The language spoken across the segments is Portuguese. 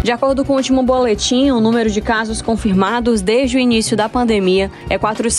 De acordo com o último boletim, o número de casos confirmados desde o início da pandemia é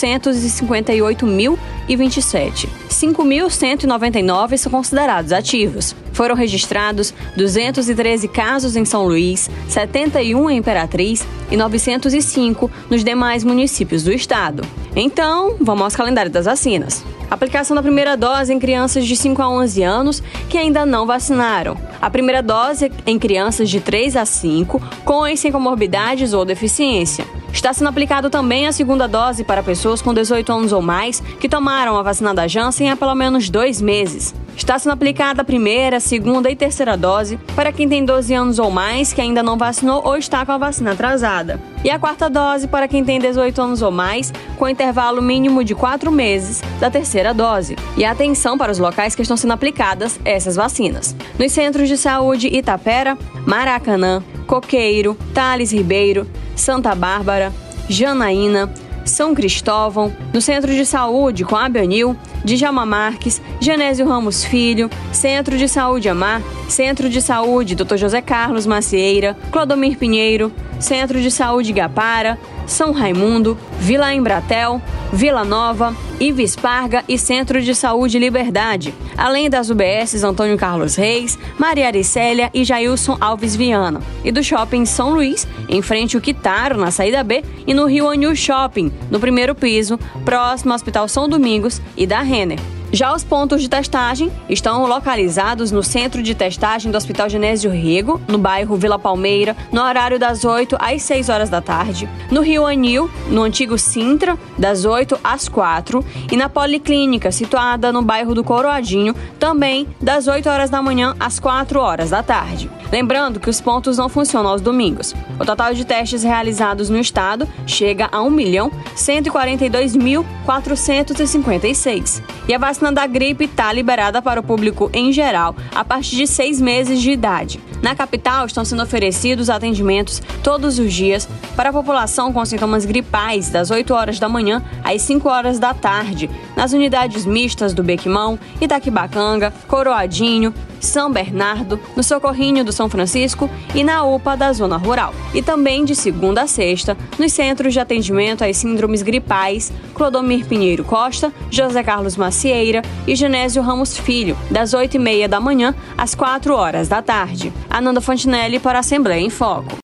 458.027. 5.199 são considerados ativos. Foram registrados 213 casos em São Luís, 71 em Imperatriz e 905 nos demais municípios do estado. Então, vamos ao calendário das vacinas. Aplicação da primeira dose em crianças de 5 a 11 anos que ainda não vacinaram. A primeira dose em crianças de 3 a 5 com e sem comorbidades ou deficiência. Está sendo aplicado também a segunda dose para pessoas com 18 anos ou mais que tomaram a vacina da Janssen há pelo menos 2 meses. Está sendo aplicada a primeira, segunda e terceira dose para quem tem 12 anos ou mais que ainda não vacinou ou está com a vacina atrasada. E a quarta dose para quem tem 18 anos ou mais, com intervalo mínimo de 4 meses da terceira dose. E atenção para os locais que estão sendo aplicadas essas vacinas. Nos centros de saúde Itapera, Maracanã, Coqueiro, Thales Ribeiro, Santa Bárbara, Janaína, São Cristóvão, no Centro de Saúde com a Bionil, Djalma Marques, Genésio Ramos Filho, Centro de Saúde Amar, Centro de Saúde Dr. José Carlos Macieira, Clodomir Pinheiro, Centro de Saúde Igapara, São Raimundo, Vila Embratel, Vila Nova, Iva Esparga e Centro de Saúde Liberdade, além das UBSs Antônio Carlos Reis, Maria Aricélia e Jailson Alves Viana, e do Shopping São Luís, em frente ao Quitaro, na saída B, e no Rio Anil Shopping, no primeiro piso, próximo ao Hospital São Domingos e da Renner. Já os pontos de testagem estão localizados no Centro de Testagem do Hospital Genésio Rego, no bairro Vila Palmeira, no horário das 8 às 6 horas da tarde, no Rio Anil, no antigo Sintra, das 8 às 4, e na Policlínica, situada no bairro do Coroadinho, também das 8 horas da manhã às 4 horas da tarde. Lembrando que os pontos não funcionam aos domingos. O total de testes realizados no estado chega a 1.142.456. E a vacina da gripe está liberada para o público em geral a partir de 6 meses de idade. Na capital estão sendo oferecidos atendimentos todos os dias para a população com sintomas gripais das 8 horas da manhã às 5 horas da tarde, nas unidades mistas do Bequimão, Itaquibacanga, Coroadinho, São Bernardo, no Socorrinho do São Francisco e na UPA da Zona Rural. E também de segunda a sexta, nos centros de atendimento às síndromes gripais Clodomir Pinheiro Costa, José Carlos Macieira e Genésio Ramos Filho, das 8h30 da manhã às 4 horas da tarde. Ananda Fontinelli para a Assembleia em Foco.